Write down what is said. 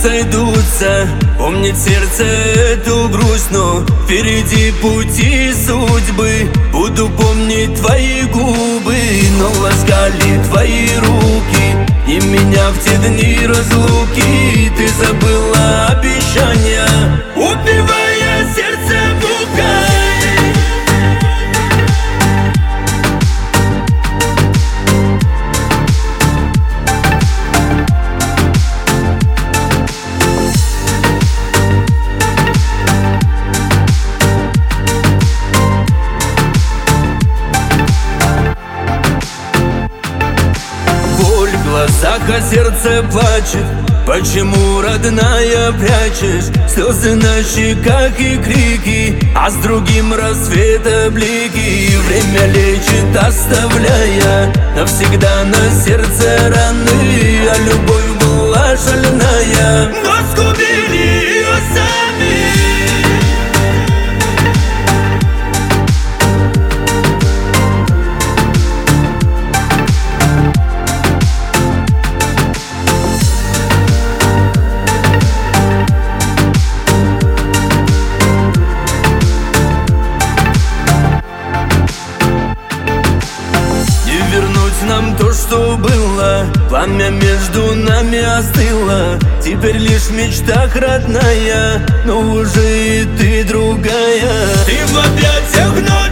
разойдутся. Помнит сердце эту грусть, но впереди пути судьбы. Буду помнить твои губы, но ласкали твои руки. И меня в те дни разлуки ты забыла обещания, убивая сердце мукой. В глазах, а сердце плачет. Почему, родная, прячешь слезы на щеках и крики, а с другим рассвета блики? Время лечит, оставляя навсегда на сердце раны. А любовь была шальная, но сгубили ее сами. Нам то, что было, пламя между нами остыло. Теперь лишь в мечтах, родная, но уже и ты другая. Ты в объятиях вновь.